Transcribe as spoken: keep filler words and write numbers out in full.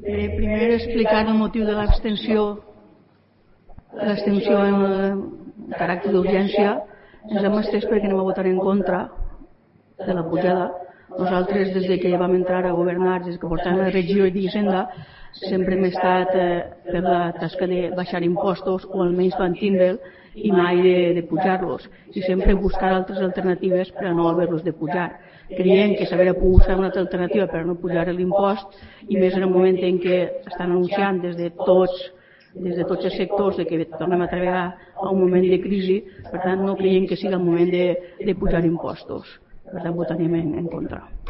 Eh, primer explicar el motiu de l'abstenció. L'abstenció en caràcter d'urgència ens hem estès perquè anem a votar en contra de la pujada. Nosaltres, des que vam entrar a governar, des que portàvem la regió d'Hisenda, sempre hem estat eh, per la tasca de baixar impostos, o almenys mantindre'l, i mai de, de pujar-los, i sempre buscar altres alternatives per a no haver-los de pujar. Creiem que s'hauria pogut fer una altra alternativa per a no pujar l'impost, i més en el moment en què estan anunciant des de tots des de tots els sectors de que tornem a treballar a un moment de crisi. Per tant, no creiem que sigui el moment de, de pujar impostos. Per tant, votarem en, en contra.